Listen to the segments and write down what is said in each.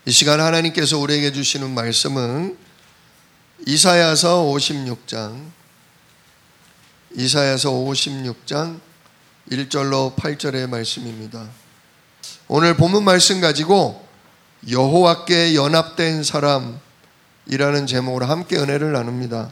이 시간 하나님께서 우리에게 주시는 말씀은 이사야서 56장 1절로 8절의 말씀입니다. 오늘 본문 말씀 가지고 여호와께 연합된 사람이라는 제목으로 함께 은혜를 나눕니다.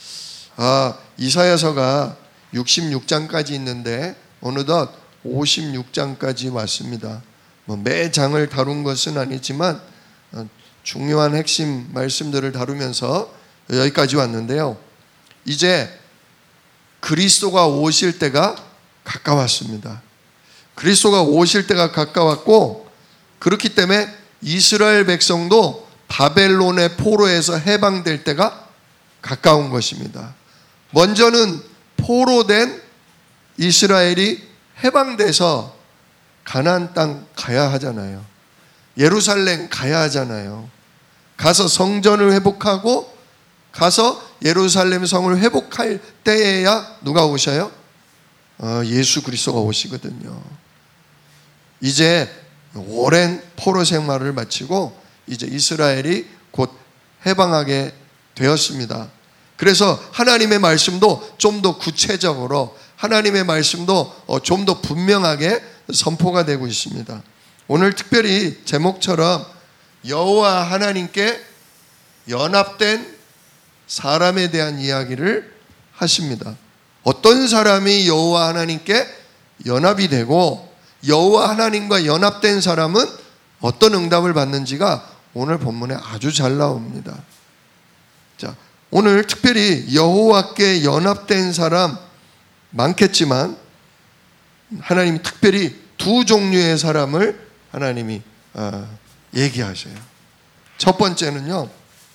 이사야서가 66장까지 있는데 어느덧 56장까지 왔습니다. 매 장을 다룬 것은 아니지만 중요한 핵심 말씀들을 다루면서 여기까지 왔는데요. 이제 그리스도가 오실 때가 가까웠습니다. 그리스도가 오실 때가 가까웠고, 그렇기 때문에 이스라엘 백성도 바벨론의 포로에서 해방될 때가 가까운 것입니다. 먼저는 포로된 이스라엘이 해방돼서 가나안 땅 가야 하잖아요. 예루살렘 가야 하잖아요. 가서 성전을 회복하고 가서 예루살렘 성을 회복할 때에야 누가 오셔요? 예수 그리스도가 오시거든요. 이제 오랜 포로 생활을 마치고 이제 이스라엘이 곧 해방하게 되었습니다. 그래서 하나님의 말씀도 좀 더 구체적으로, 하나님의 말씀도 좀 더 분명하게 선포가 되고 있습니다. 오늘 특별히 제목처럼 여호와 하나님께 연합된 사람에 대한 이야기를 하십니다. 어떤 사람이 여호와 하나님께 연합이 되고 여호와 하나님과 연합된 사람은 어떤 응답을 받는지가 오늘 본문에 아주 잘 나옵니다. 자, 오늘 특별히 여호와께 연합된 사람 많겠지만 하나님이 특별히 두 종류의 사람을 하나님이 얘기하셔요. 첫 번째는요,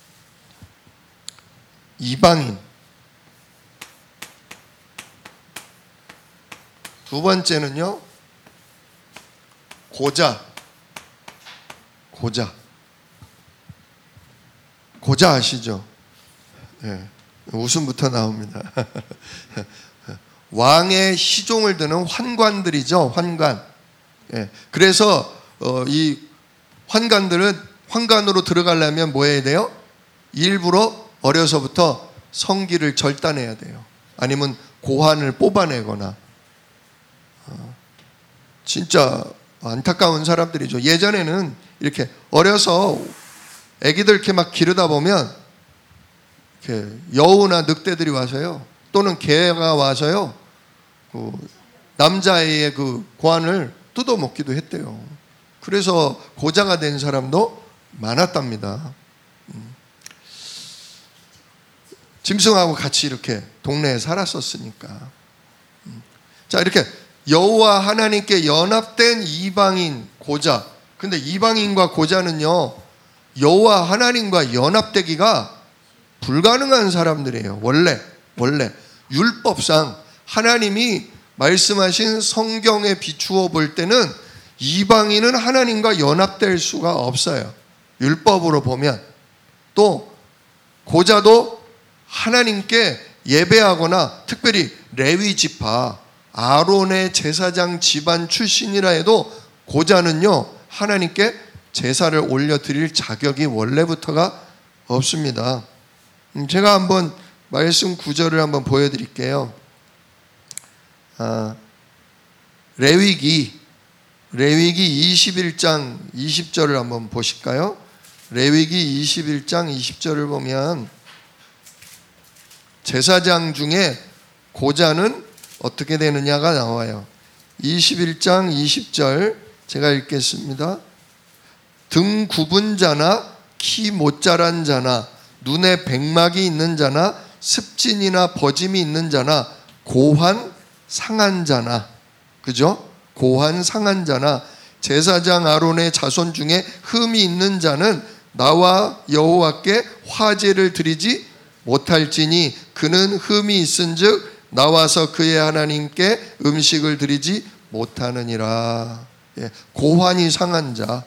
이방인. 두 번째는요, 고자 아시죠? 네, 웃음부터 나옵니다. 왕의 시종을 드는 환관들이죠. 환관. 네, 그래서 이 환관으로 들어가려면 뭐 해야 돼요? 일부러 어려서부터 성기를 절단해야 돼요. 아니면 고환을 뽑아내거나. 진짜 안타까운 사람들이죠. 예전에는 이렇게 어려서 애기들 이렇게 막 기르다 보면 이렇게 여우나 늑대들이 와서요, 또는 개가 와서요, 그 남자아이의 그 고환을 뜯어먹기도 했대요. 그래서 고자가 된 사람도 많았답니다. 짐승하고 같이 이렇게 동네에 살았었으니까. 자, 이렇게 여호와 하나님께 연합된 이방인, 고자. 근데 이방인과 고자는요, 여호와 하나님과 연합되기가 불가능한 사람들이에요. 원래 율법상 하나님이 말씀하신 성경에 비추어 볼 때는 이방인은 하나님과 연합될 수가 없어요. 율법으로 보면. 또 고자도 하나님께 예배하거나, 특별히 레위 지파 아론의 제사장 집안 출신이라 해도 고자는요, 하나님께 제사를 올려드릴 자격이 원래부터가 없습니다. 제가 한번 말씀 구절을 한번 보여드릴게요. 레위기 21장 20절을 한번 보실까요? 레위기 21장 20절을 보면 제사장 중에 고자는 어떻게 되느냐가 나와요. 21장 20절 제가 읽겠습니다. 등 굽은 자나 키 못 자란 자나 눈에 백막이 있는 자나 습진이나 버짐이 있는 자나 고환 상한 자나, 그죠? 고환 상한 자나 제사장 아론의 자손 중에 흠이 있는 자는 나와 여호와께 화제를 드리지 못할지니 그는 흠이 있은즉 나와서 그의 하나님께 음식을 드리지 못하느니라. 고환이 상한 자.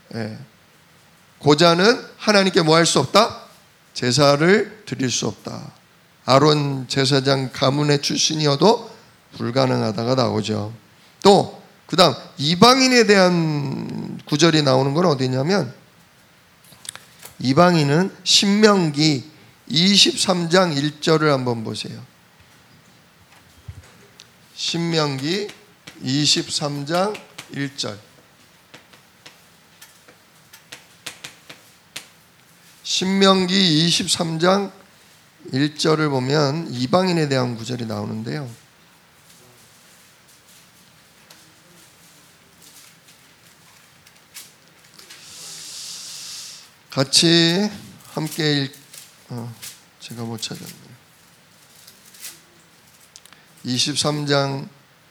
고자는 하나님께 뭐 할 수 없다? 제사를 드릴 수 없다. 아론 제사장 가문의 출신이어도 불가능하다가 나오죠. 또 그 다음 이방인에 대한 구절이 나오는 건 어디냐면 이방인은 신명기 23장 1절을 한번 보세요. 신명기 23장 1절. 신명기 23장 1절을 보면 이방인에 대한 구절이 나오는데요. 같이 함께 제가 못 찾았네요. 23장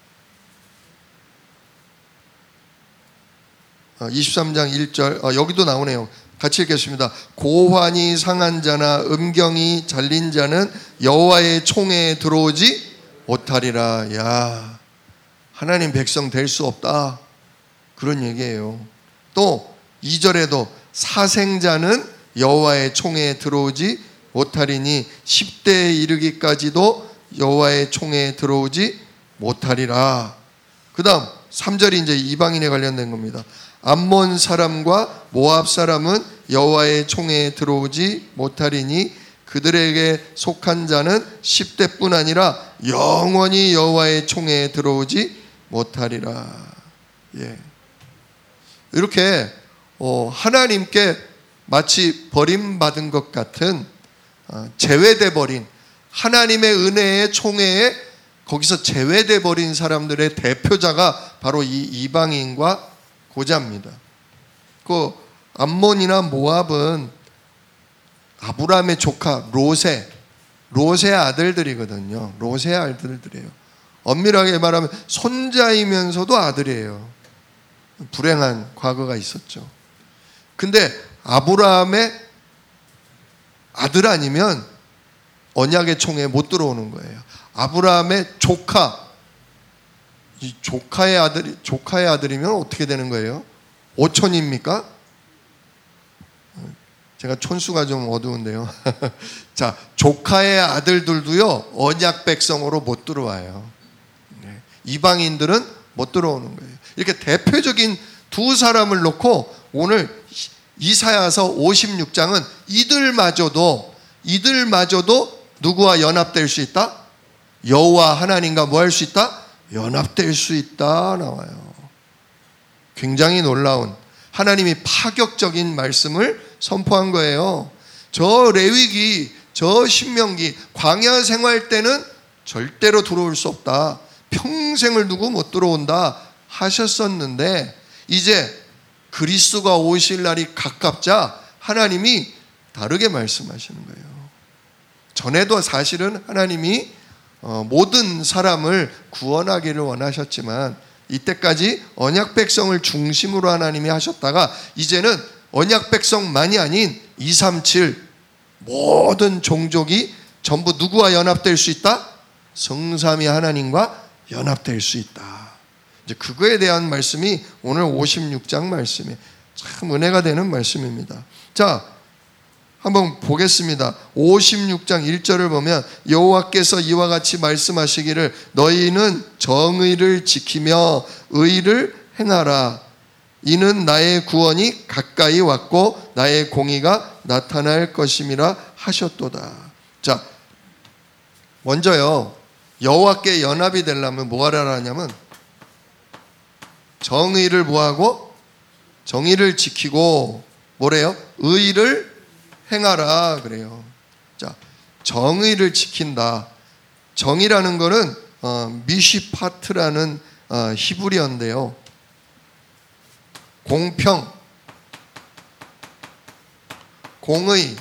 1절 여기도 나오네요. 같이 읽겠습니다. 고환이 상한 자나 음경이 잘린 자는 여호와의 총회에 들어오지 못하리라. 야, 하나님 백성 될 수 없다, 그런 얘기예요. 또 2절에도 사생자는 여호와의 총회에 들어오지 못하리니 10대에 이르기까지도 여호와의 총회에 들어오지 못하리라. 그 다음 3절이 이제 이방인에 관련된 겁니다. 암몬 사람과 모압 사람은 여호와의 총회에 들어오지 못하리니 그들에게 속한 자는 10대뿐 아니라 영원히 여호와의 총회에 들어오지 못하리라. 예. 이렇게 하나님께 마치 버림받은 것 같은 제외돼 버린 하나님의 은혜의 총회에 거기서 제외돼 버린 사람들의 대표자가 바로 이 이방인과 고자입니다. 그 암몬이나 모압은 아브라함의 조카 롯의 아들들이거든요. 롯의 아들들이에요. 엄밀하게 말하면 손자이면서도 아들이에요. 불행한 과거가 있었죠. 근데 아브라함의 아들 아니면 언약의 총회에 못 들어오는 거예요. 아브라함의 조카, 이 조카의 아들이면 어떻게 되는 거예요? 오촌입니까? 제가 촌수가 좀 어두운데요. 자, 조카의 아들들도요 언약 백성으로 못 들어와요. 이방인들은 못 들어오는 거예요. 이렇게 대표적인 두 사람을 놓고 오늘 이사야서 56장은 이들마저도 누구와 연합될 수 있다? 여호와 하나님과 뭐 할 수 있다? 연합될 수 있다 나와요. 굉장히 놀라운, 하나님이 파격적인 말씀을 선포한 거예요. 저 레위기, 저 신명기, 광야 생활 때는 절대로 들어올 수 없다, 평생을 두고 못 들어온다 하셨었는데 이제 그리스도가 오실 날이 가깝자 하나님이 다르게 말씀하시는 거예요. 전에도 사실은 하나님이 모든 사람을 구원하기를 원하셨지만 이때까지 언약 백성을 중심으로 하나님이 하셨다가 이제는 언약 백성만이 아닌 237 모든 종족이 전부 누구와 연합될 수 있다? 성삼위 하나님과 연합될 수 있다. 이제 그거에 대한 말씀이 오늘 56장 말씀이에요. 참 은혜가 되는 말씀입니다. 자, 한번 보겠습니다. 56장 1절을 보면 여호와께서 이와 같이 말씀하시기를 너희는 정의를 지키며 의를 행하라. 이는 나의 구원이 가까이 왔고 나의 공의가 나타날 것임이라 하셨도다. 자, 먼저요, 여호와께 연합이 되려면 뭐 하라 하냐면 정의를 뭐하고? 정의를 지키고 뭐래요? 의를 행하라 그래요. 자, 정의를 지킨다. 정의라는 거는 미시파트라는 히브리어인데요. 공평, 공의,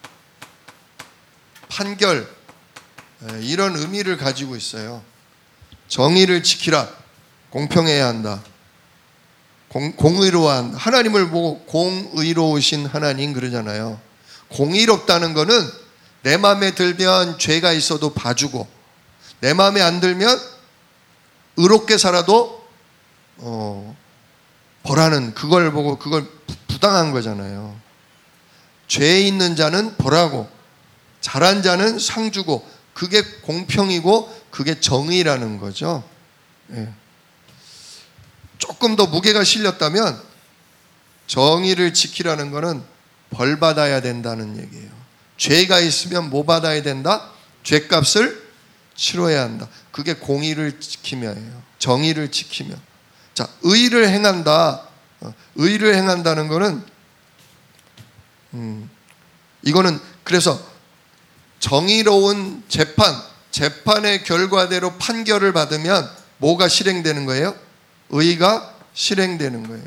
판결, 이런 의미를 가지고 있어요. 정의를 지키라. 공평해야 한다. 공의로한, 하나님을 보고 공의로우신 하나님 그러잖아요. 공의롭다는 거는 내 마음에 들면 죄가 있어도 봐주고 내 마음에 안 들면 의롭게 살아도 벌하는, 그걸 보고 그걸 부당한 거잖아요. 죄 있는 자는 벌하고 잘한 자는 상 주고, 그게 공평이고 그게 정의라는 거죠. 예. 조금 더 무게가 실렸다면 정의를 지키라는 거는 벌 받아야 된다는 얘기예요. 죄가 있으면 뭐 받아야 된다? 죄값을 치러야 한다. 그게 공의를 지키며예요. 정의를 지키며. 자, 의를 행한다. 의를 행한다는 거는 이거는 그래서 정의로운 재판의 결과대로 판결을 받으면 뭐가 실행되는 거예요? 의가 실행되는 거예요.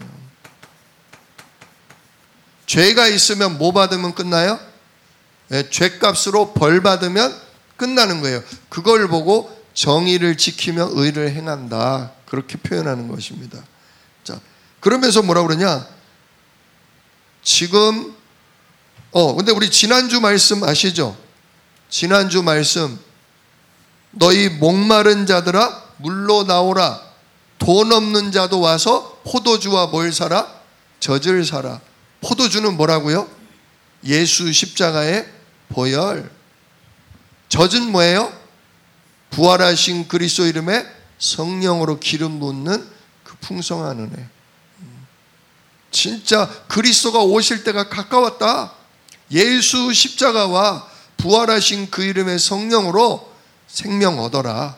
죄가 있으면 뭐 받으면 끝나요? 네, 죄값으로 벌 받으면 끝나는 거예요. 그걸 보고 정의를 지키며 의를 행한다. 그렇게 표현하는 것입니다. 자, 그러면서 뭐라 그러냐? 지금 근데 우리 지난주 말씀 아시죠? 지난주 말씀 너희 목마른 자들아 물로 나오라. 돈 없는 자도 와서 포도주와 뭘 사라? 젖을 사라. 포도주는 뭐라고요? 예수 십자가의 보혈. 젖은 뭐예요? 부활하신 그리스도 이름에 성령으로 기름 붓는 그 풍성한 은혜. 진짜 그리스도가 오실 때가 가까웠다. 예수 십자가와 부활하신 그 이름의 성령으로 생명 얻어라.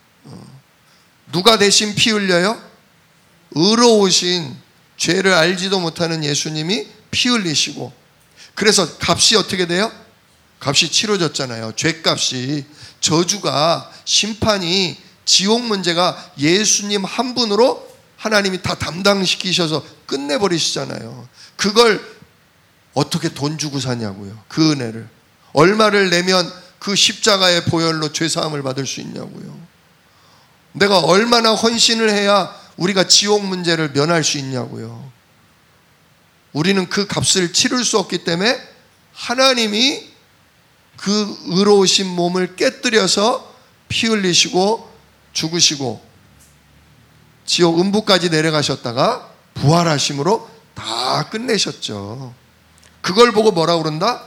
누가 대신 피 흘려요? 의로우신 죄를 알지도 못하는 예수님이 피 흘리시고, 그래서 값이 어떻게 돼요? 값이 치러졌잖아요. 죄값이. 저주가, 심판이, 지옥 문제가 예수님 한 분으로 하나님이 다 담당시키셔서 끝내버리시잖아요. 그걸 어떻게 돈 주고 사냐고요. 그 은혜를. 얼마를 내면 그 십자가의 보혈로 죄사함을 받을 수 있냐고요. 내가 얼마나 헌신을 해야 우리가 지옥 문제를 면할 수 있냐고요. 우리는 그 값을 치를 수 없기 때문에 하나님이 그 의로우신 몸을 깨뜨려서 피 흘리시고 죽으시고 지옥 음부까지 내려가셨다가 부활하심으로 다 끝내셨죠. 그걸 보고 뭐라고 그런다?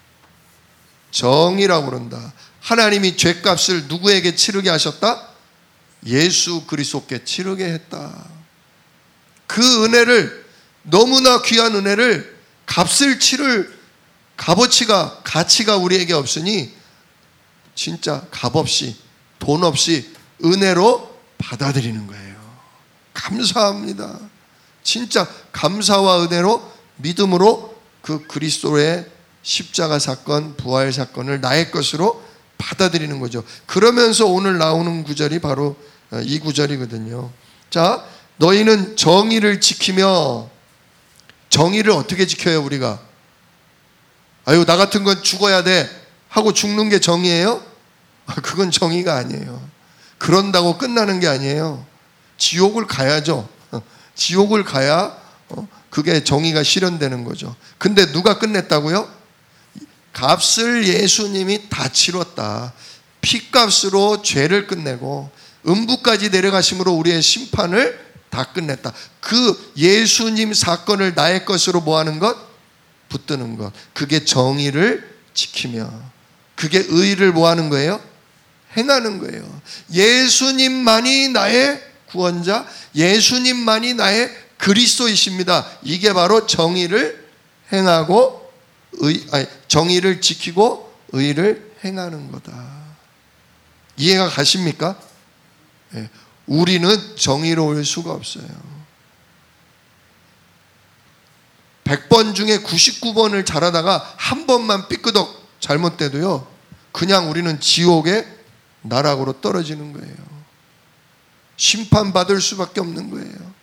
정의라고 그런다. 하나님이 죄값을 누구에게 치르게 하셨다? 예수 그리스도께 치르게 했다. 그 은혜를, 너무나 귀한 은혜를 값을 치를 값어치가, 가치가 우리에게 없으니 진짜 값없이, 돈 없이 은혜로 받아들이는 거예요. 감사합니다. 진짜 감사와 은혜로, 믿음으로 그 그리스도의 십자가 사건, 부활 사건을 나의 것으로 받아들이는 거죠. 그러면서 오늘 나오는 구절이 바로 이 구절이거든요. 자, 너희는 정의를 지키며, 정의를 어떻게 지켜요 우리가? 아유, 나 같은 건 죽어야 돼 하고 죽는 게 정의예요? 그건 정의가 아니에요. 그런다고 끝나는 게 아니에요. 지옥을 가야죠. 지옥을 가야 그게 정의가 실현되는 거죠. 근데 누가 끝냈다고요? 값을 예수님이 다 치렀다. 피값으로 죄를 끝내고 음부까지 내려가심으로 우리의 심판을 다 끝냈다. 그 예수님 사건을 나의 것으로 뭐하는 것? 붙드는 것. 그게 정의를 지키며, 그게 의를 뭐하는 거예요? 행하는 거예요. 예수님만이 나의 구원자, 예수님만이 나의 그리스도이십니다. 이게 바로 정의를 행하고 정의를 지키고 의를 행하는 거다. 이해가 가십니까? 네. 우리는 정의로울 수가 없어요. 100번 중에 99번을 잘하다가 한 번만 삐끄덕 잘못돼도요, 그냥 우리는 지옥의 나락으로 떨어지는 거예요. 심판받을 수밖에 없는 거예요.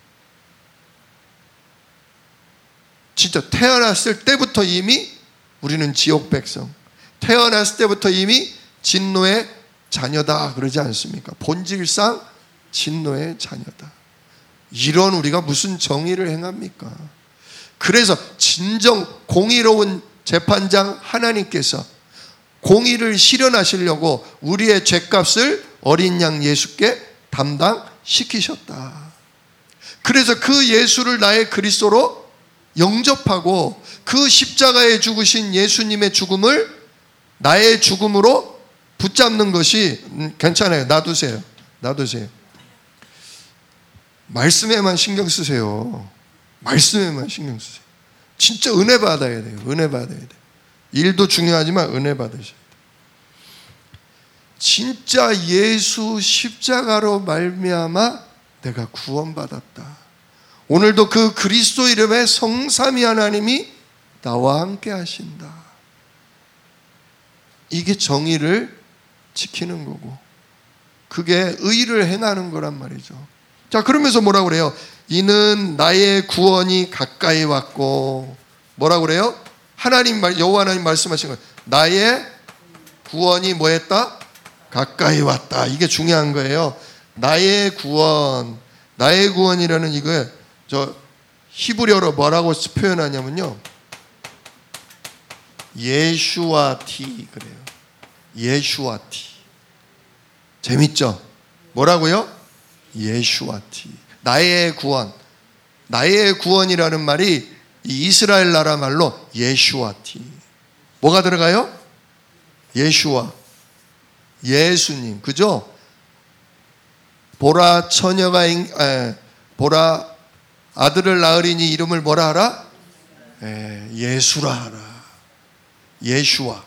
진짜 태어났을 때부터 이미 우리는 지옥 백성, 태어났을 때부터 이미 진노의 자녀다 그러지 않습니까? 본질상 진노의 자녀다. 이런 우리가 무슨 정의를 행합니까? 그래서 진정 공의로운 재판장 하나님께서 공의를 실현하시려고 우리의 죄값을 어린 양 예수께 담당시키셨다. 그래서 그 예수를 나의 그리스도로 영접하고 그 십자가에 죽으신 예수님의 죽음을 나의 죽음으로 붙잡는 것이 괜찮아요. 놔두세요. 말씀에만 신경 쓰세요. 말씀에만 신경 쓰세요. 진짜 은혜 받아야 돼요. 은혜 받아야 돼요. 일도 중요하지만 은혜 받으셔야 돼요. 진짜 예수 십자가로 말미암아 내가 구원받았다. 오늘도 그 그리스도 이름의 성삼위 하나님이 나와 함께 하신다. 이게 정의를 지키는 거고, 그게 의를 행하는 거란 말이죠. 자, 그러면서 뭐라고 그래요? 이는 나의 구원이 가까이 왔고, 뭐라고 그래요? 여호와 하나님 말씀하신 거예요. 나의 구원이 뭐 했다? 가까이 왔다. 이게 중요한 거예요. 나의 구원이라는 이거 저 히브리어로 뭐라고 표현하냐면요, 예슈아티 그래요. 예슈아티. 재밌죠? 뭐라고요? 예슈아티. 나의 구원. 나의 구원이라는 말이 이 이스라엘 나라 말로 예슈아티. 뭐가 들어가요? 예슈아. 예수님. 그죠? 보라 아들을 낳으리니 이름을 뭐라 하라? 예수라 하라. 예슈아.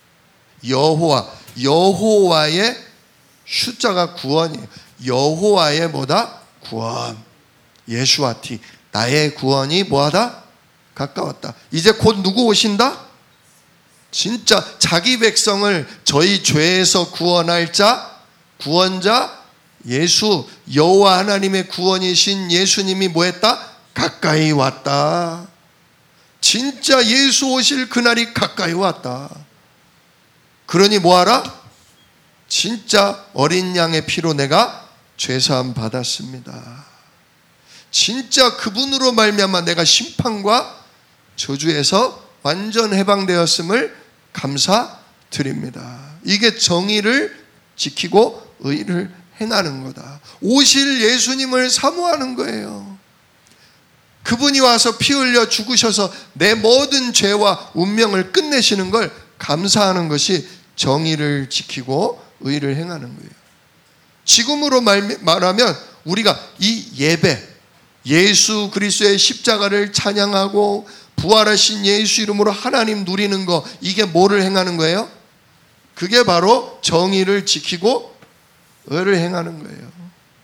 여호와의 숫자가 구원이에요. 여호와의 뭐다? 구원. 예슈아티. 나의 구원이 뭐하다? 가까웠다. 이제 곧 누구 오신다? 진짜 자기 백성을 저희 죄에서 구원할 자, 구원자 예수, 여호와 하나님의 구원이신 예수님이 뭐했다? 가까이 왔다. 진짜 예수 오실 그날이 가까이 왔다. 그러니 뭐하라? 진짜 어린 양의 피로 내가 죄사함 받았습니다. 진짜 그분으로 말미암아 내가 심판과 저주에서 완전 해방되었음을 감사드립니다. 이게 정의를 지키고 의를 행하는 거다. 오실 예수님을 사모하는 거예요. 그분이 와서 피 흘려 죽으셔서 내 모든 죄와 운명을 끝내시는 걸 감사하는 것이 정의를 지키고 의를 행하는 거예요. 지금으로 말하면 우리가 이 예배, 예수 그리스도의 십자가를 찬양하고 부활하신 예수 이름으로 하나님 누리는 거, 이게 뭐를 행하는 거예요? 그게 바로 정의를 지키고 의를 행하는 거예요.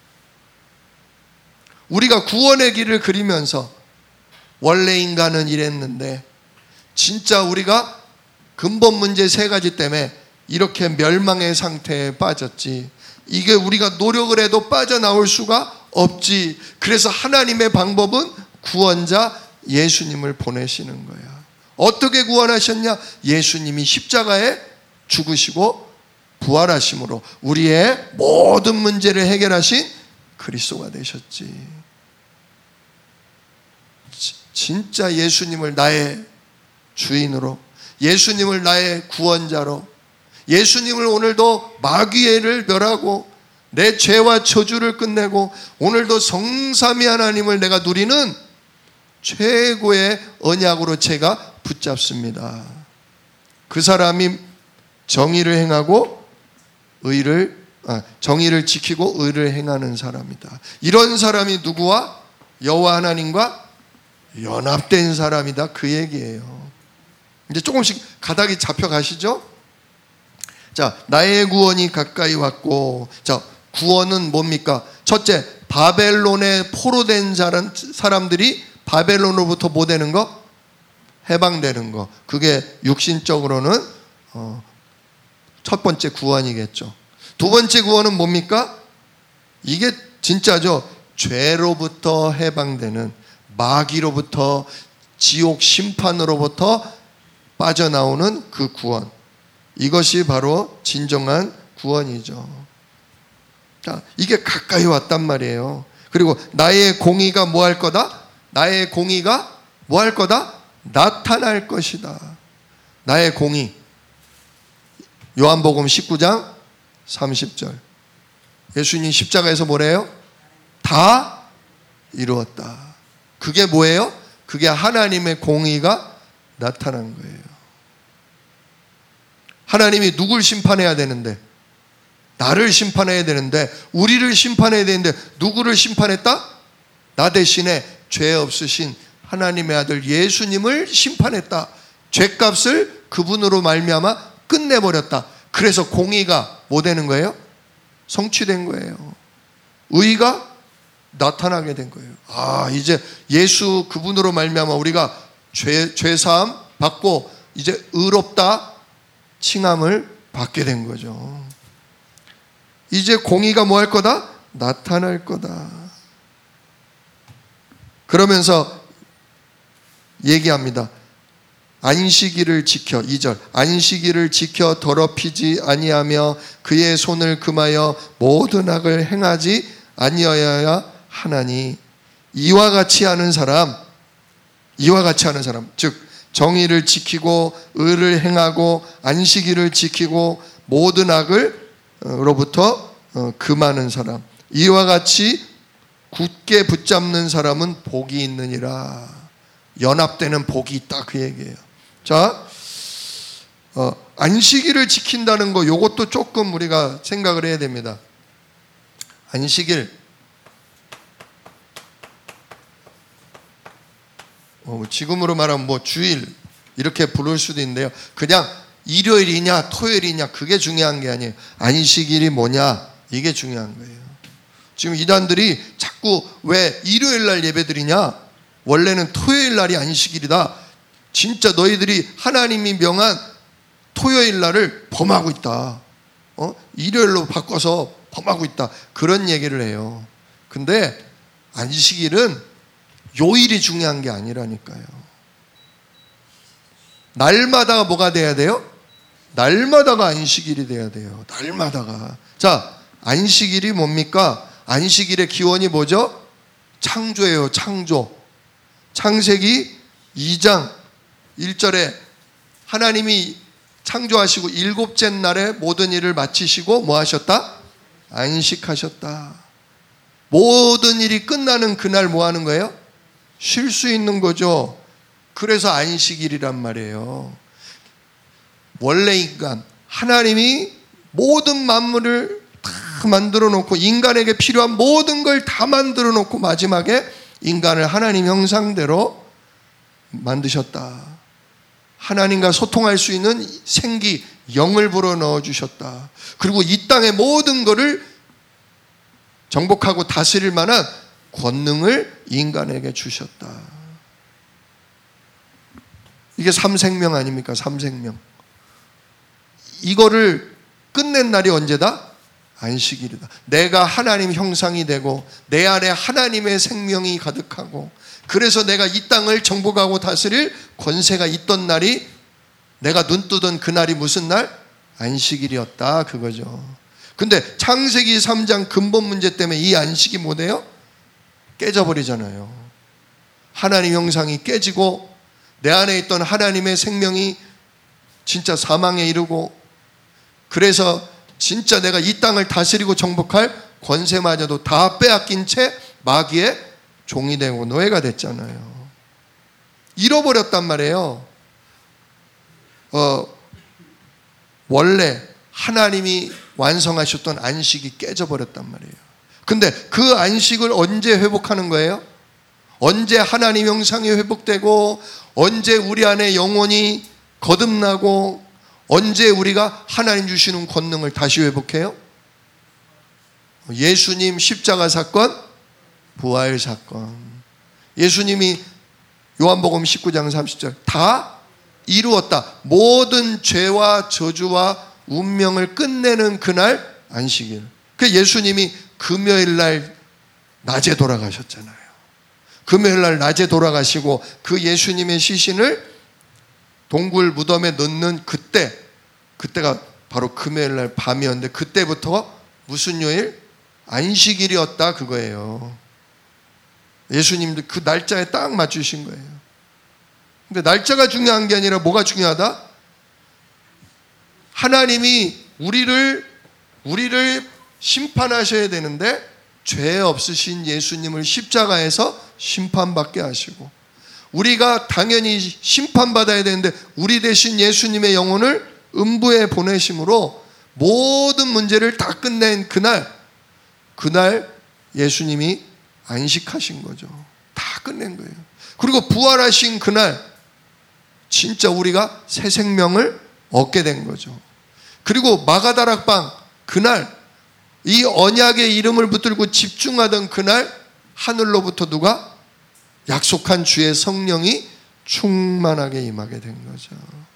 우리가 구원의 길을 그리면서 원래 인간은 이랬는데 진짜 우리가 근본 문제 3가지 때문에 이렇게 멸망의 상태에 빠졌지, 이게 우리가 노력을 해도 빠져나올 수가 없지. 그래서 하나님의 방법은 구원자 예수님을 보내시는 거야. 어떻게 구원하셨냐? 예수님이 십자가에 죽으시고 부활하심으로 우리의 모든 문제를 해결하신 그리스도가 되셨지. 진짜 예수님을 나의 주인으로, 예수님을 나의 구원자로, 예수님을 오늘도 마귀를 멸하고 내 죄와 저주를 끝내고 오늘도 성삼위 하나님을 내가 누리는 최고의 언약으로 제가 붙잡습니다. 그 사람이 정의를 행하고 정의를 지키고 의를 행하는 사람이다. 이런 사람이 누구와? 여호와 하나님과 연합된 사람이다, 그 얘기예요. 이제 조금씩 가닥이 잡혀가시죠? 자, 나의 구원이 가까이 왔고, 자, 구원은 뭡니까? 첫째, 바벨론에 포로된 사람들이 바벨론으로부터 뭐 되는 거? 해방되는 거. 그게 육신적으로는 첫 번째 구원이겠죠. 두 번째 구원은 뭡니까? 이게 진짜죠. 죄로부터 해방되는, 마귀로부터, 지옥 심판으로부터 빠져나오는 그 구원. 이것이 바로 진정한 구원이죠. 자, 이게 가까이 왔단 말이에요. 그리고 나의 공의가 뭐 할 거다? 나의 공의가 뭐 할 거다? 나타날 것이다. 나의 공의. 요한복음 19장 30절. 예수님 십자가에서 뭐래요? 다 이루었다. 그게 뭐예요? 그게 하나님의 공의가 나타난 거예요. 하나님이 누굴 심판해야 되는데, 나를 심판해야 되는데, 우리를 심판해야 되는데 누구를 심판했다? 나 대신에 죄 없으신 하나님의 아들 예수님을 심판했다. 죄값을 그분으로 말미암아 끝내버렸다. 그래서 공의가 뭐 되는 거예요? 성취된 거예요. 의가 나타나게 된 거예요. 이제 예수 그분으로 말미암아 우리가 죄사함 받고 이제 의롭다 칭함을 받게 된 거죠. 이제 공의가 뭐 할 거다? 나타날 거다. 그러면서 얘기합니다. 안식일을 지켜, 2절, 안식일을 지켜 더럽히지 아니하며 그의 손을 금하여 모든 악을 행하지 아니하여야 하나니 이와 같이 하는 사람, 즉 정의를 지키고 의를 행하고 안식일을 지키고 모든 악을 로부터 금하는 사람, 이와 같이 굳게 붙잡는 사람은 복이 있느니라. 연합되는 복이 있다, 그 얘기예요. 자, 안식일을 지킨다는 거, 요것도 조금 우리가 생각을 해야 됩니다. 안식일, 지금으로 말하면 뭐 주일 이렇게 부를 수도 있는데요. 그냥 일요일이냐 토요일이냐 그게 중요한 게 아니에요. 안식일이 뭐냐 이게 중요한 거예요. 지금 이단들이 자꾸 왜 일요일 날 예배드리냐, 원래는 토요일 날이 안식일이다. 진짜 너희들이 하나님이 명한 토요일 날을 범하고 있다. 일요일로 바꿔서 범하고 있다. 그런 얘기를 해요. 근데 안식일은 요일이 중요한 게 아니라니까요. 날마다가 뭐가 돼야 돼요? 날마다가 안식일이 돼야 돼요. 날마다가. 자, 안식일이 뭡니까? 안식일의 기원이 뭐죠? 창조예요. 창조. 창세기 2장 1절에 하나님이 창조하시고 일곱째 날에 모든 일을 마치시고 뭐 하셨다? 안식하셨다. 모든 일이 끝나는 그날 뭐 하는 거예요? 쉴 수 있는 거죠. 그래서 안식일이란 말이에요. 원래 인간, 하나님이 모든 만물을 다 만들어 놓고 인간에게 필요한 모든 걸 다 만들어 놓고 마지막에 인간을 하나님 형상대로 만드셨다. 하나님과 소통할 수 있는 생기, 영을 불어넣어 주셨다. 그리고 이 땅의 모든 것을 정복하고 다스릴 만한 권능을 인간에게 주셨다. 이게 삼생명 아닙니까? 삼생명. 이거를 끝낸 날이 언제다? 안식일이다. 내가 하나님 형상이 되고 내 안에 하나님의 생명이 가득하고 그래서 내가 이 땅을 정복하고 다스릴 권세가 있던 날이, 내가 눈 뜨던 그날이 무슨 날? 안식일이었다, 그거죠. 근데 창세기 3장 근본 문제 때문에 이 안식이 뭐 돼요? 깨져버리잖아요. 하나님 형상이 깨지고 내 안에 있던 하나님의 생명이 진짜 사망에 이르고, 그래서 진짜 내가 이 땅을 다스리고 정복할 권세마저도 다 빼앗긴 채 마귀의 종이 되고 노예가 됐잖아요. 잃어버렸단 말이에요. 원래 하나님이 완성하셨던 안식이 깨져버렸단 말이에요. 근데 그 안식을 언제 회복하는 거예요? 언제 하나님 형상이 회복되고, 언제 우리 안에 영혼이 거듭나고, 언제 우리가 하나님 주시는 권능을 다시 회복해요? 예수님 십자가 사건, 부활 사건. 예수님이 요한복음 19장 30절 다 이루었다. 모든 죄와 저주와 운명을 끝내는 그날 안식일. 그 예수님이 금요일 날 낮에 돌아가셨잖아요. 금요일 날 낮에 돌아가시고 그 예수님의 시신을 동굴 무덤에 넣는 그때가 바로 금요일 날 밤이었는데, 그때부터 무슨 요일? 안식일이었다, 그거예요. 예수님도 그 날짜에 딱 맞추신 거예요. 근데 날짜가 중요한 게 아니라 뭐가 중요하다? 하나님이 우리를 심판하셔야 되는데 죄 없으신 예수님을 십자가에서 심판받게 하시고, 우리가 당연히 심판받아야 되는데 우리 대신 예수님의 영혼을 음부에 보내심으로 모든 문제를 다 끝낸 그날 예수님이 안식하신 거죠. 다 끝낸 거예요. 그리고 부활하신 그날 진짜 우리가 새 생명을 얻게 된 거죠. 그리고 마가다락방 그날 이 언약의 이름을 붙들고 집중하던 그날 하늘로부터 누가 약속한 주의 성령이 충만하게 임하게 된 거죠.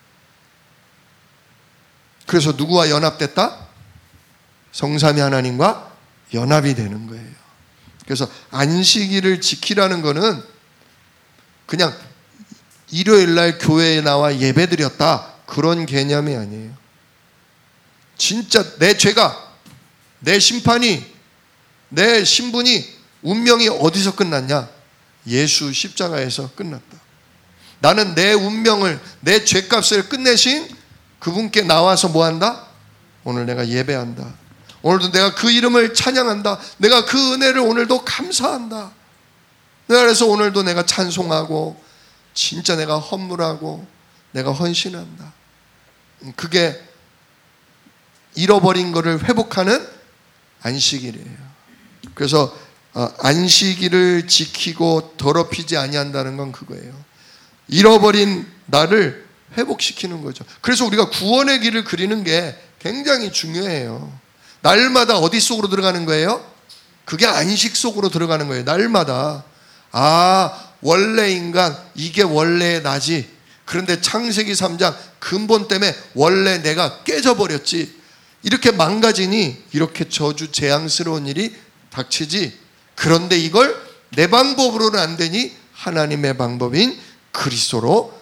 그래서 누구와 연합됐다? 성삼위 하나님과 연합이 되는 거예요. 그래서 안식일을 지키라는 거는 그냥 일요일 날 교회에 나와 예배드렸다 그런 개념이 아니에요. 진짜 내 죄가, 내 심판이, 내 신분이, 운명이 어디서 끝났냐? 예수 십자가에서 끝났다. 나는 내 운명을, 내 죄값을 끝내신 그분께 나와서 뭐 한다? 오늘 내가 예배한다. 오늘도 내가 그 이름을 찬양한다. 내가 그 은혜를 오늘도 감사한다. 그래서 오늘도 내가 찬송하고 진짜 내가 헌물하고 내가 헌신한다. 그게 잃어버린 것을 회복하는 안식일이에요. 그래서 안식일을 지키고 더럽히지 아니한다는 건 그거예요. 잃어버린 나를 회복시키는 거죠. 그래서 우리가 구원의 길을 그리는 게 굉장히 중요해요. 날마다 어디 속으로 들어가는 거예요? 그게 안식 속으로 들어가는 거예요. 날마다. 원래 인간 이게 원래의 나지. 그런데 창세기 3장 근본 때문에 원래 내가 깨져버렸지. 이렇게 망가지니 이렇게 저주 재앙스러운 일이 닥치지. 그런데 이걸 내 방법으로는 안 되니 하나님의 방법인 그리스도로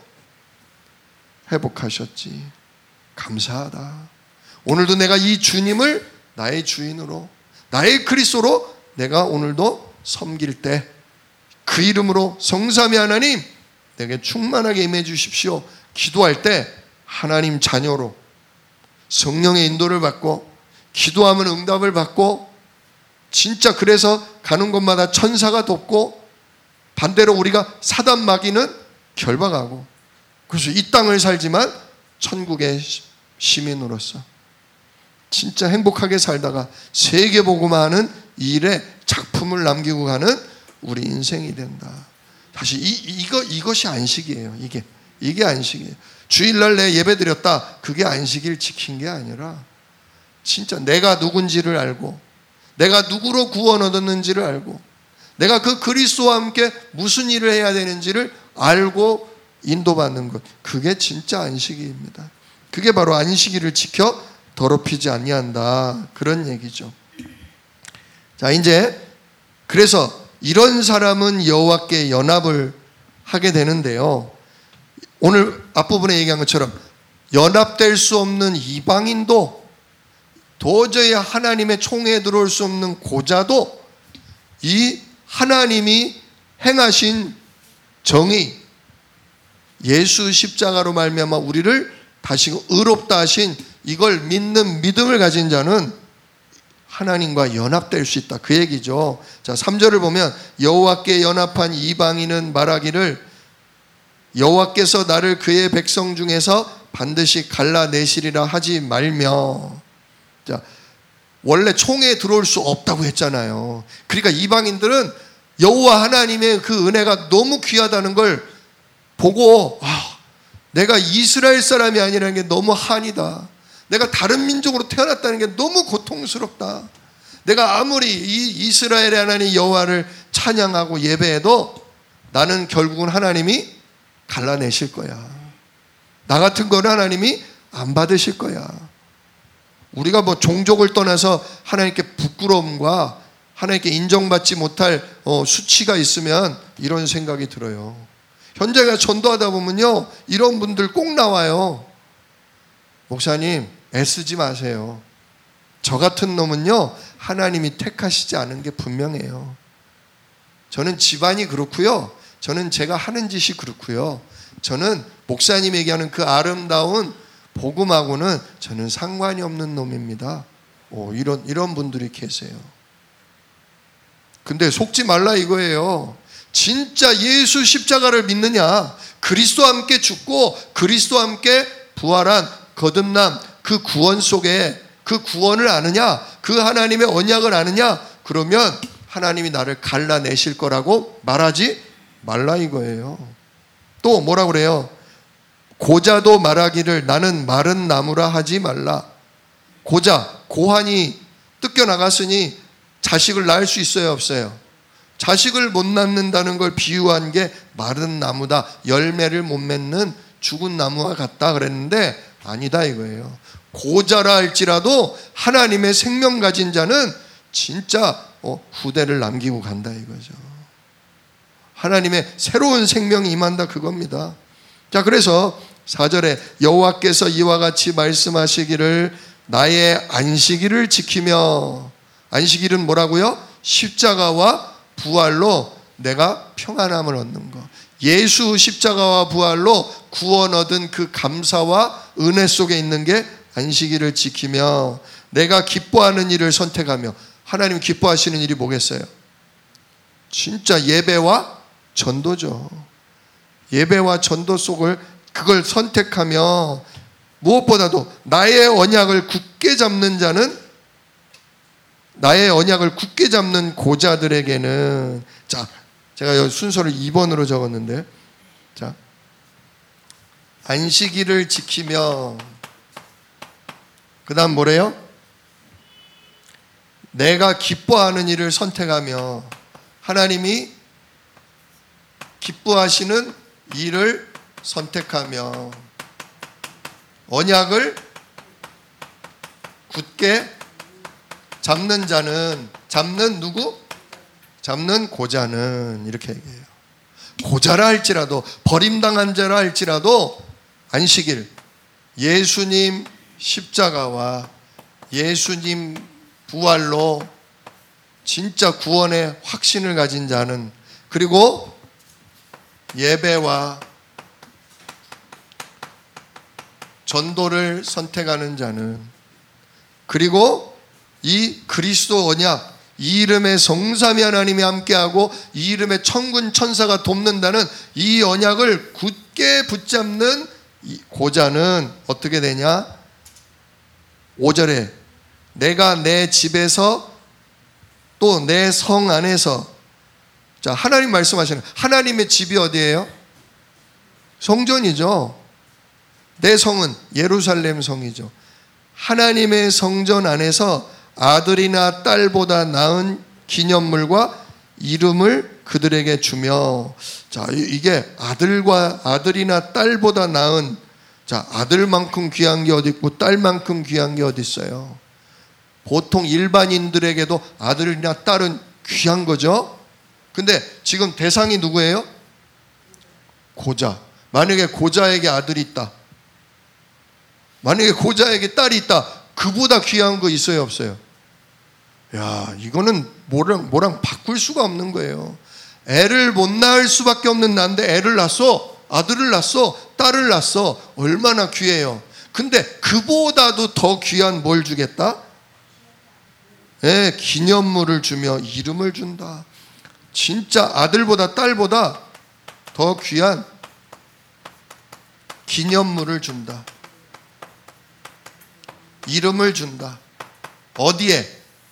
회복하셨지. 감사하다. 오늘도 내가 이 주님을 나의 주인으로, 나의 그리스도로 내가 오늘도 섬길 때 그 이름으로 성삼위 하나님 내게 충만하게 임해 주십시오. 기도할 때 하나님 자녀로 성령의 인도를 받고 기도하면 응답을 받고 진짜 그래서 가는 곳마다 천사가 돕고 반대로 우리가 사단 마귀는 결박하고 그래서 이 땅을 살지만 천국의 시민으로서 진짜 행복하게 살다가 세계복음화하는 일에 작품을 남기고 가는 우리 인생이 된다. 사실 이것이 안식이에요. 이게 안식이에요. 주일날 내 예배드렸다. 그게 안식일 지킨 게 아니라 진짜 내가 누군지를 알고 내가 누구로 구원 얻었는지를 알고 내가 그 그리스도와 함께 무슨 일을 해야 되는지를 알고 인도받는 것. 그게 진짜 안식일입니다. 그게 바로 안식일을 지켜 더럽히지 아니한다. 그런 얘기죠. 자, 이제 그래서 이런 사람은 여호와께 연합을 하게 되는데요. 오늘 앞부분에 얘기한 것처럼 연합될 수 없는 이방인도 도저히 하나님의 총회에 들어올 수 없는 고자도 이 하나님이 행하신 정의 예수 십자가로 말미암아 우리를 다시금 의롭다 하신 이걸 믿는 믿음을 가진 자는 하나님과 연합될 수 있다. 그 얘기죠. 자, 3절을 보면 여호와께 연합한 이방인은 말하기를 여호와께서 나를 그의 백성 중에서 반드시 갈라내시리라 하지 말며. 자, 원래 총회에 들어올 수 없다고 했잖아요. 그러니까 이방인들은 여호와 하나님의 그 은혜가 너무 귀하다는 걸 보고 내가 이스라엘 사람이 아니라는 게 너무 한이다. 내가 다른 민족으로 태어났다는 게 너무 고통스럽다. 내가 아무리 이 이스라엘의 하나님 여호와를 찬양하고 예배해도 나는 결국은 하나님이 갈라내실 거야. 나 같은 거는 하나님이 안 받으실 거야. 우리가 뭐 종족을 떠나서 하나님께 부끄러움과 하나님께 인정받지 못할 수치가 있으면 이런 생각이 들어요. 현장에 전도하다 보면요, 이런 분들 꼭 나와요. 목사님, 애쓰지 마세요. 저 같은 놈은요, 하나님이 택하시지 않은 게 분명해요. 저는 집안이 그렇고요. 저는 제가 하는 짓이 그렇고요. 저는 목사님이 얘기하는 그 아름다운 복음하고는 저는 상관이 없는 놈입니다. 이런 분들이 계세요. 근데 속지 말라 이거예요. 진짜 예수 십자가를 믿느냐, 그리스도와 함께 죽고 그리스도와 함께 부활한 거듭남 그 구원 속에 그 구원을 아느냐, 그 하나님의 언약을 아느냐, 그러면 하나님이 나를 갈라내실 거라고 말하지 말라 이거예요. 또 뭐라 그래요? 고자도 말하기를 나는 마른 나무라 하지 말라. 고자, 고환이 뜯겨나갔으니 자식을 낳을 수 있어요, 없어요? 자식을 못 낳는다는 걸 비유한 게 마른 나무다. 열매를 못 맺는 죽은 나무와 같다 그랬는데 아니다 이거예요. 고자라 할지라도 하나님의 생명 가진 자는 진짜 후대를 남기고 간다 이거죠. 하나님의 새로운 생명이 임한다 그겁니다. 자, 그래서 4절에 여호와께서 이와 같이 말씀하시기를 나의 안식일을 지키며, 안식일은 뭐라고요? 십자가와 부활로 내가 평안함을 얻는 것. 예수 십자가와 부활로 구원 얻은 그 감사와 은혜 속에 있는 게 안식일을 지키며 내가 기뻐하는 일을 선택하며. 하나님 기뻐하시는 일이 뭐겠어요? 진짜 예배와 전도죠. 예배와 전도 속을 그걸 선택하며 무엇보다도 나의 언약을 굳게 잡는 자는, 나의 언약을 굳게 잡는 고자들에게는, 자, 제가 여기 순서를 2번으로 적었는데, 자, 안식일을 지키며, 그 다음 뭐래요? 내가 기뻐하는 일을 선택하며. 하나님이 기뻐하시는 일을 선택하며 언약을 굳게 잡는 자는, 잡는 누구? 잡는 고자는, 이렇게 얘기해요. 고자라 할지라도, 버림당한 자라 할지라도 안식일, 예수님 십자가와 예수님 부활로 진짜 구원의 확신을 가진 자는, 그리고 예배와 전도를 선택하는 자는, 그리고 이 그리스도 언약, 이 이름의 성삼위 하나님이 함께하고 이 이름의 천군 천사가 돕는다는 이 언약을 굳게 붙잡는 고자는 어떻게 되냐? 5절에 내가 내 집에서 또 내 성 안에서. 자, 하나님 말씀하시는, 하나님의 집이 어디예요? 성전이죠. 내 성은 예루살렘 성이죠. 하나님의 성전 안에서 아들이나 딸보다 나은 기념물과 이름을 그들에게 주며. 자, 이게 아들이나 딸보다 나은, 자, 아들만큼 귀한 게 어디 있고 딸만큼 귀한 게 어디 있어요? 보통 일반인들에게도 아들이나 딸은 귀한 거죠. 근데 지금 대상이 누구예요? 고자. 만약에 고자에게 아들이 있다, 만약에 고자에게 딸이 있다, 그보다 귀한 거 있어요, 없어요? 야, 이거는 뭐랑 바꿀 수가 없는 거예요. 애를 못 낳을 수밖에 없는 난데 애를 낳았어, 아들을 낳았어, 딸을 낳았어. 얼마나 귀해요. 근데 그보다도 더 귀한 뭘 주겠다? 예, 기념물을 주며 이름을 준다. 진짜 아들보다 딸보다 더 귀한 기념물을 준다. 이름을 준다. 어디에?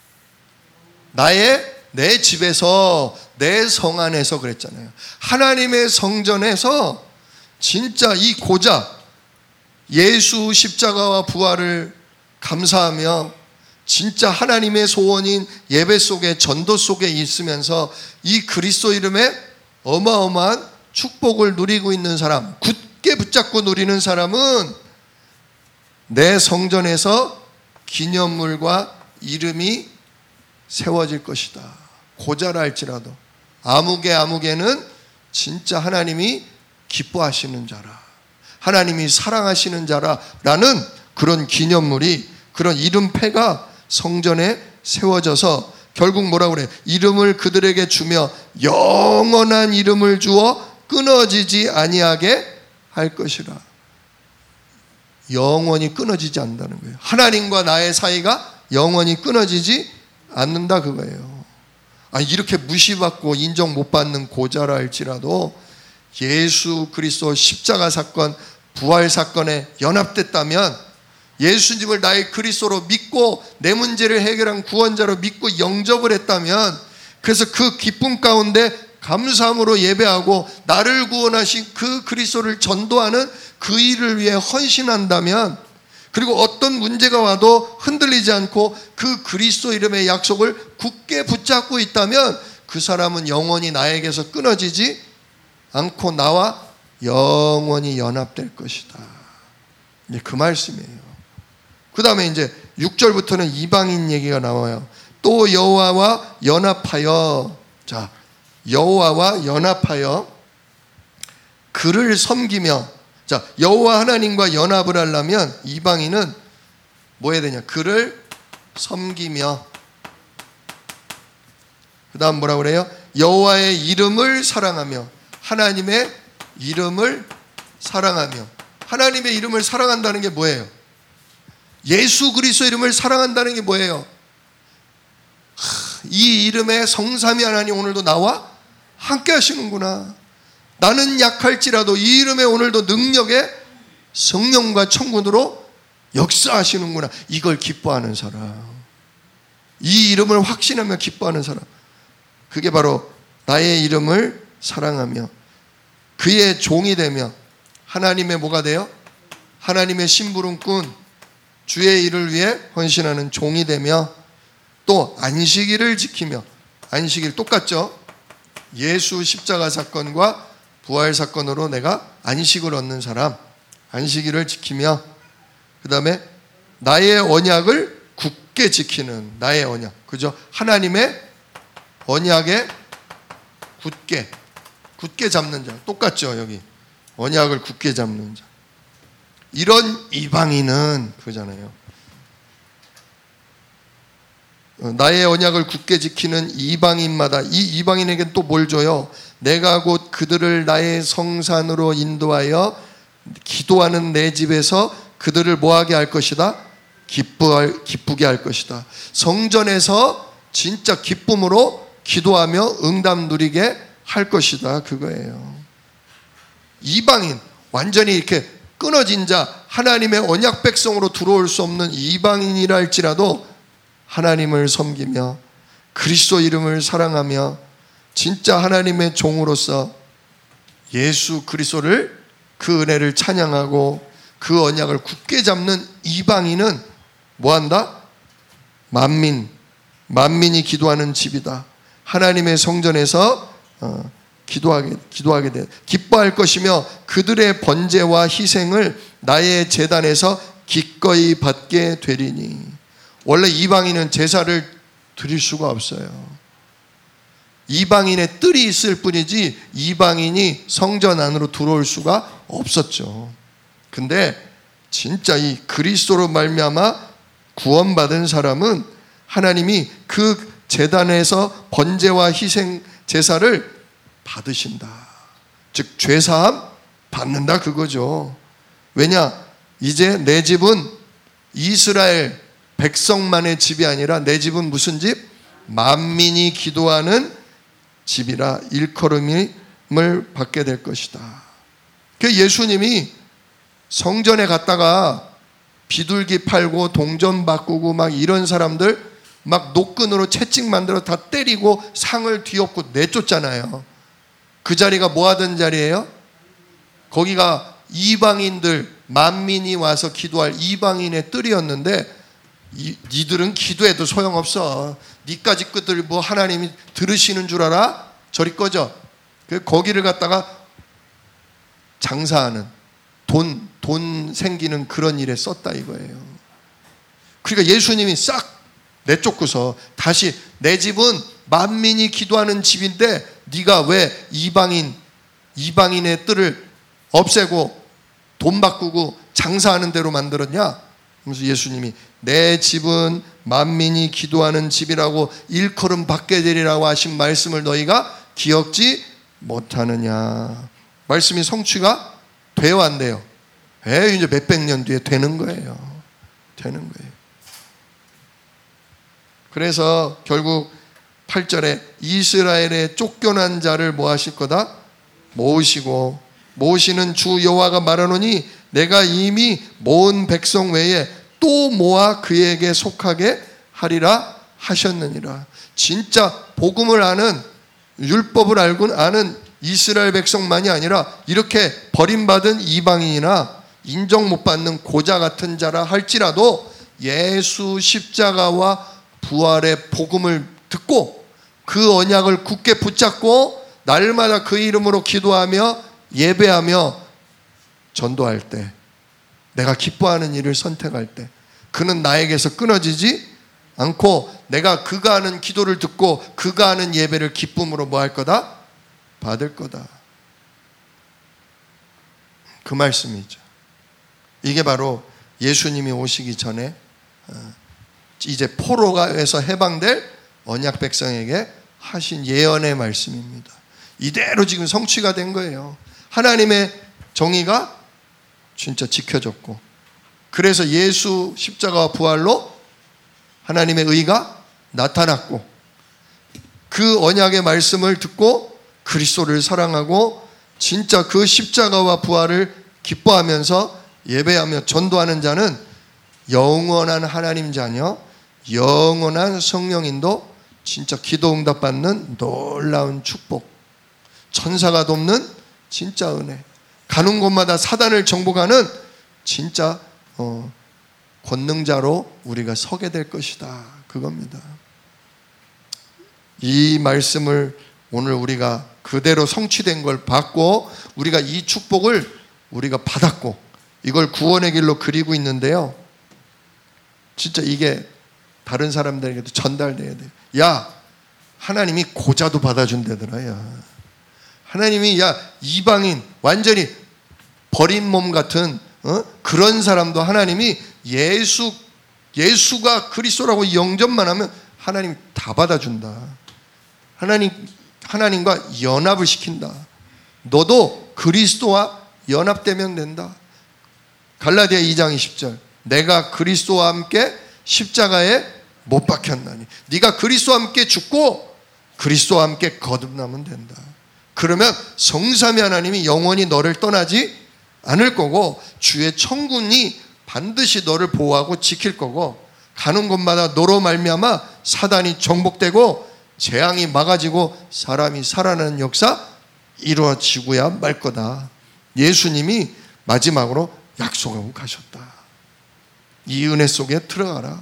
내 집에서, 내 성 안에서 그랬잖아요. 하나님의 성전에서 진짜 이 고자, 예수 십자가와 부활을 감사하며 진짜 하나님의 소원인 예배 속에, 전도 속에 있으면서 이 그리스도 이름에 어마어마한 축복을 누리고 있는 사람, 굳게 붙잡고 누리는 사람은 내 성전에서 기념물과 이름이 세워질 것이다. 고자라 할지라도. 아무개는 진짜 하나님이 기뻐하시는 자라, 하나님이 사랑하시는 자라라는 그런 기념물이, 그런 이름패가 성전에 세워져서 결국 뭐라고 그래? 이름을 그들에게 주며 영원한 이름을 주어 끊어지지 아니하게 할 것이라. 영원히 끊어지지 않는다는 거예요. 하나님과 나의 사이가 영원히 끊어지지 않는다 그거예요. 이렇게 무시받고 인정 못 받는 고자라 할지라도 예수 그리스도 십자가 사건, 부활 사건에 연합됐다면, 예수님을 나의 그리스도로 믿고 내 문제를 해결한 구원자로 믿고 영접을 했다면, 그래서 그 기쁨 가운데 감사함으로 예배하고 나를 구원하신 그 그리스도를 전도하는 그 일을 위해 헌신한다면, 그리고 어떤 문제가 와도 흔들리지 않고 그 그리스도 이름의 약속을 굳게 붙잡고 있다면 그 사람은 영원히 나에게서 끊어지지 않고 나와 영원히 연합될 것이다. 그 말씀이에요. 그 다음에 이제 6절부터는 이방인 얘기가 나와요. 또 여호와와 연합하여, 자, 여호와와 연합하여 그를 섬기며, 자, 여호와 하나님과 연합을 하려면 이방인은 뭐 해야 되냐? 그를 섬기며, 그 다음 뭐라고 그래요? 여호와의 이름을 사랑하며, 하나님의 이름을 사랑하며. 하나님의 이름을 사랑한다는 게 뭐예요? 예수 그리스도 이름을 사랑한다는 게 뭐예요? 이 이름의 성삼위 하나님 오늘도 나와 함께 하시는구나. 나는 약할지라도 이 이름에 오늘도 능력의 성령과 천군으로 역사하시는구나. 이걸 기뻐하는 사람, 이 이름을 확신하며 기뻐하는 사람, 그게 바로 나의 이름을 사랑하며 그의 종이 되며, 하나님의 뭐가 돼요? 하나님의 심부름꾼, 주의 일을 위해 헌신하는 종이 되며, 또 안식일을 지키며, 안식일 똑같죠? 예수 십자가 사건과 부활 사건으로 내가 안식을 얻는 사람, 안식일을 지키며, 그 다음에 나의 언약을 굳게 지키는, 나의 언약, 그죠? 하나님의 언약에 굳게 잡는 자, 똑같죠? 여기 언약을 굳게 잡는 자. 이런 이방인은 그잖아요. 나의 언약을 굳게 지키는 이방인마다, 이 이방인에게는 또 뭘 줘요? 내가 곧 그들을 나의 성산으로 인도하여 기도하는 내 집에서 그들을 뭐하게 할 것이다? 기쁘게 할 것이다. 성전에서 진짜 기쁨으로 기도하며 응답 누리게 할 것이다, 그거예요. 이방인, 완전히 이렇게 끊어진 자, 하나님의 언약 백성으로 들어올 수 없는 이방인이라 할지라도 하나님을 섬기며 그리스도 이름을 사랑하며 진짜 하나님의 종으로서 예수 그리스도를, 그 은혜를 찬양하고 그 언약을 굳게 잡는 이방인은 뭐한다? 만민이 기도하는 집이다. 하나님의 성전에서 기도하게 돼. 기뻐할 것이며 그들의 번제와 희생을 나의 제단에서 기꺼이 받게 되리니. 원래 이방인은 제사를 드릴 수가 없어요. 이방인의 뜰이 있을 뿐이지 이방인이 성전 안으로 들어올 수가 없었죠. 근데 진짜 이 그리스도로 말미암아 구원받은 사람은 하나님이 그 제단에서 번제와 희생 제사를 받으신다. 즉 죄사함 받는다, 그거죠. 왜냐? 이제 내 집은 이스라엘 백성만의 집이 아니라 내 집은 무슨 집? 만민이 기도하는 집이라 일컬음을 받게 될 것이다. 그 예수님이 성전에 갔다가 비둘기 팔고 동전 바꾸고 막 이런 사람들 막 노끈으로 채찍 만들어 다 때리고 상을 뒤엎고 내쫓잖아요. 그 자리가 뭐 하던 자리예요? 거기가 이방인들, 만민이 와서 기도할 이방인의 뜰이었는데, 니들은 기도해도 소용없어. 니까지 끝들 뭐 하나님이 들으시는 줄 알아? 저리 꺼져. 거기를 갖다가 장사하는, 돈 생기는 그런 일에 썼다 이거예요. 그러니까 예수님이 싹 내쫓고서 다시 내 집은 만민이 기도하는 집인데 네가 왜 이방인의 뜰을 없애고 돈 바꾸고 장사하는 대로 만들었냐? 그래서 예수님이 내 집은 만민이 기도하는 집이라고 일컬음 받게 되리라고 하신 말씀을 너희가 기억지 못하느냐. 말씀이 성취가 돼요, 안 돼요? 이제 몇백 년 뒤에 되는 거예요. 되는 거예요. 그래서 결국 8절에 이스라엘의 쫓겨난 자를 뭐 하실 거다? 모으시고, 모으시는 주 여호와가 말하노니 내가 이미 모은 백성 외에 또 모아 그에게 속하게 하리라 하셨느니라. 진짜 복음을 아는 율법을 알고 아는 이스라엘 백성만이 아니라 이렇게 버림받은 이방인이나 인정 못 받는 고자 같은 자라 할지라도 예수 십자가와 부활의 복음을 듣고 그 언약을 굳게 붙잡고 날마다 그 이름으로 기도하며 예배하며 전도할 때, 내가 기뻐하는 일을 선택할 때 그는 나에게서 끊어지지 않고 내가 그가 하는 기도를 듣고 그가 하는 예배를 기쁨으로 뭐 할 거다? 받을 거다. 그 말씀이죠. 이게 바로 예수님이 오시기 전에 이제 포로가에서 해방될 언약 백성에게 하신 예언의 말씀입니다. 이대로 지금 성취가 된 거예요. 하나님의 정의가 진짜 지켜졌고, 그래서 예수 십자가와 부활로 하나님의 의가 나타났고, 그 언약의 말씀을 듣고 그리스도를 사랑하고 진짜 그 십자가와 부활을 기뻐하면서 예배하며 전도하는 자는 영원한 하나님 자녀, 영원한 성령인도 진짜 기도 응답받는 놀라운 축복, 천사가 돕는 진짜 은혜, 가는 곳마다 사단을 정복하는 진짜 권능자로 우리가 서게 될 것이다. 그겁니다. 이 말씀을 오늘 우리가 그대로 성취된 걸 받고 우리가 이 축복을 우리가 받았고 이걸 구원의 길로 그리고 있는데요. 진짜 이게 다른 사람들에게도 전달돼야 돼. 야, 하나님이 고자도 받아준다더라. 야, 하나님이 야 이방인 완전히 버린 몸 같은 그런 사람도 하나님이 예수가 그리스도라고 영접만 하면 하나님이 다 받아준다. 하나님과 연합을 시킨다. 너도 그리스도와 연합되면 된다. 갈라디아 2장 20절. 내가 그리스도와 함께 십자가에 못 박혔나니. 네가 그리스도와 함께 죽고 그리스도와 함께 거듭나면 된다. 그러면 성삼위 하나님이 영원히 너를 떠나지 않을 거고 주의 천군이 반드시 너를 보호하고 지킬 거고 가는 곳마다 너로 말미암아 사단이 정복되고 재앙이 막아지고 사람이 살아나는 역사 이루어지고야 말 거다. 예수님이 마지막으로 약속하고 가셨다. 이 은혜 속에 들어가라.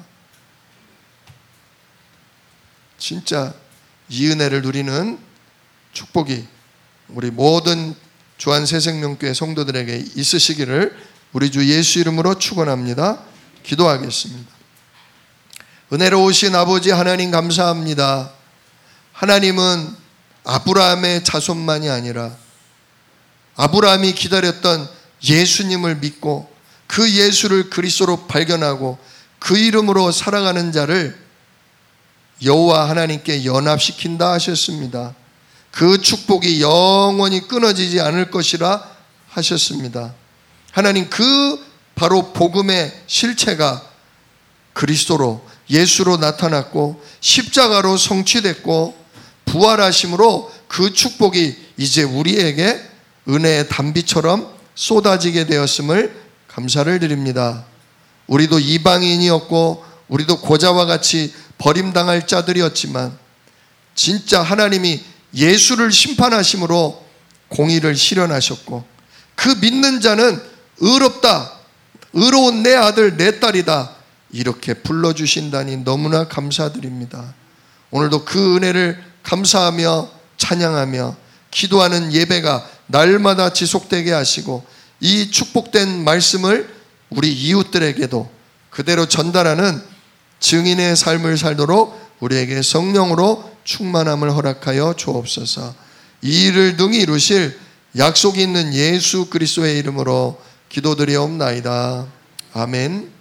진짜 이 은혜를 누리는 축복이 우리 모든 주안새생명교회 성도들에게 있으시기를 우리 주 예수 이름으로 축원합니다. 기도하겠습니다. 은혜로우신 아버지 하나님 감사합니다. 하나님은 아브라함의 자손만이 아니라 아브라함이 기다렸던 예수님을 믿고 그 예수를 그리스도로 발견하고 그 이름으로 살아가는 자를 여호와 하나님께 연합시킨다 하셨습니다. 그 축복이 영원히 끊어지지 않을 것이라 하셨습니다. 하나님, 그 바로 복음의 실체가 그리스도로 예수로 나타났고 십자가로 성취됐고 부활하심으로 그 축복이 이제 우리에게 은혜의 단비처럼 쏟아지게 되었음을 감사를 드립니다. 우리도 이방인이었고 우리도 고자와 같이 버림당할 자들이었지만 진짜 하나님이 예수를 심판하심으로 공의를 실현하셨고 그 믿는 자는 의롭다, 의로운 내 아들 내 딸이다 이렇게 불러주신다니 너무나 감사드립니다. 오늘도 그 은혜를 감사하며 찬양하며 기도하는 예배가 날마다 지속되게 하시고 이 축복된 말씀을 우리 이웃들에게도 그대로 전달하는 증인의 삶을 살도록 우리에게 성령으로 충만함을 허락하여 주옵소서. 이 일을 능히 이루실 약속이 있는 예수 그리스도의 이름으로 기도드리옵나이다. 아멘.